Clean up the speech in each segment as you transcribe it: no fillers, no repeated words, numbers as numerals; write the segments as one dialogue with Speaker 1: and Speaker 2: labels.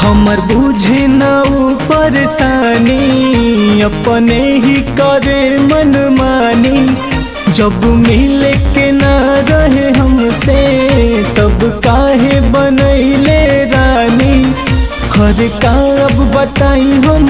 Speaker 1: हमर बुझे न ऊ परेशानी, अपने ही करे मन मानी। जब मिले के ना रहे हमसे, तब काहे बनैले रानी। हर का अब बताई हम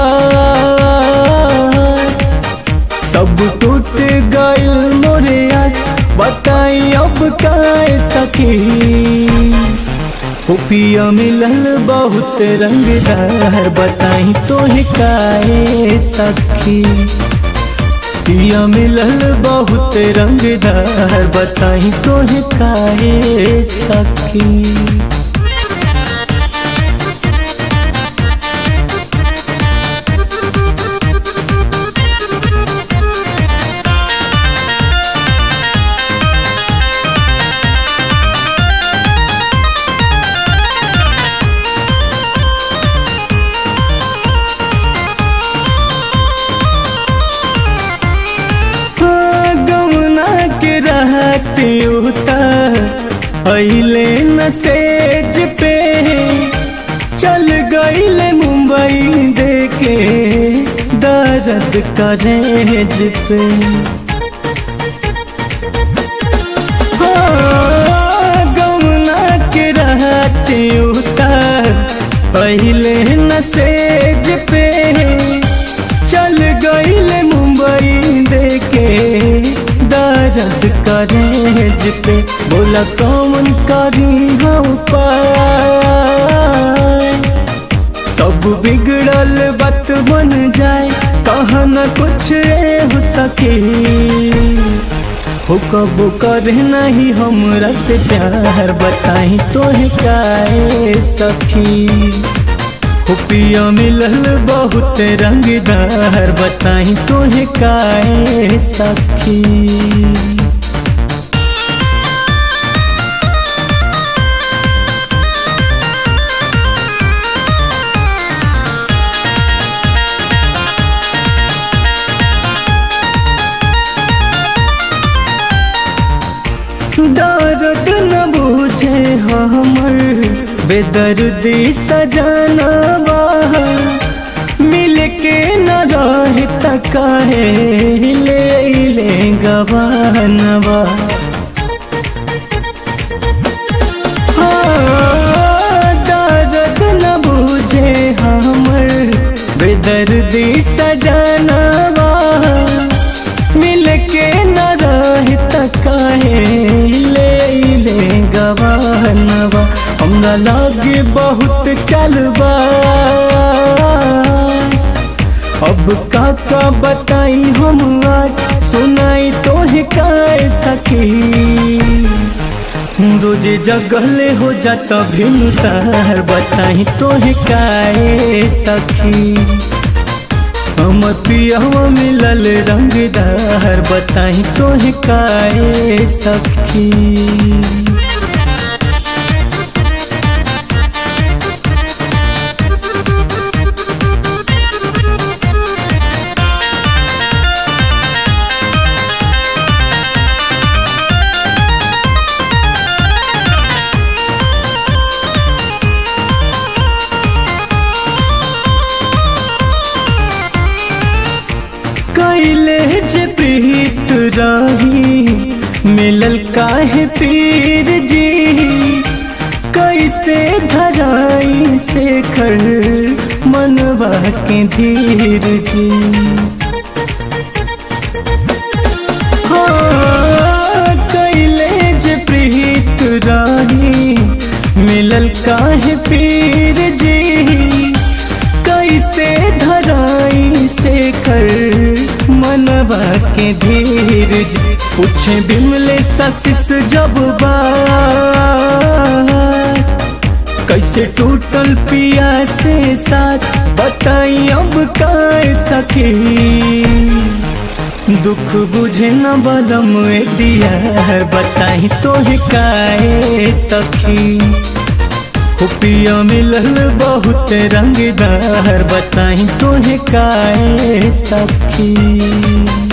Speaker 1: बात, सब टूट गइल मोरे आस। बताई अब काहे सखी, पिया मिलल बहुत रंगदार। बताई तोहे काहे सखी, पिया मिलल बहुत रंगदार। बताई तोहे काहे सखी। अइले न सेज पे, चल गइले मुंबई देके दर्द करेज पे। गौना के रहते उतार, अइले न सेज पे, चल गइले मुंबई देके दर्द करेज पे। बोला कौन करी हम पाए, सब बिगड़ल बात बन जाए। कहा न कुछ हो सके, हो कब करे नहीं हमरा से प्यार। बताई तोहे काहे सखी, हो पिया मिलल बहुत रंगदार। बताई तोहे काहे सखी। दर्द न बूझे हमर बेदर्दी सजनवा, मिल के न रहे त काहे ले गवानवा। दर्द न बूझे हमर बेदर्दी सजनवा, मिल के न रहे त काहे ले गवानवा। हमरा लागे बहुत चलबा, अब काका बताई हम आज। सुनाई तोहे काहे सखी, रोजे जगले हो जाता भिनुसार। बताई तोहे काहे सखी, हमर पियवा मिलल रंगदार। बताई तोहे काहे सखी। कैले जे प्रीत रही, मिलल काहे पीर जी। कैसे धराई से कर मनवा के धीर जी। कैले जे प्रीत रही, मिलल काहे पीर जी। कैसे धराई से कर मनवा के धीरज। पूछे बिमले ससिस जब बात, कैसे टूटल पिया से साथ। बताई अब काहे सखी, दुख बुझे न बलम दिया। बताई तोहे काहे सखी, पिया मिलल बहुत रंगदार। बताई तोहे काहे सखी।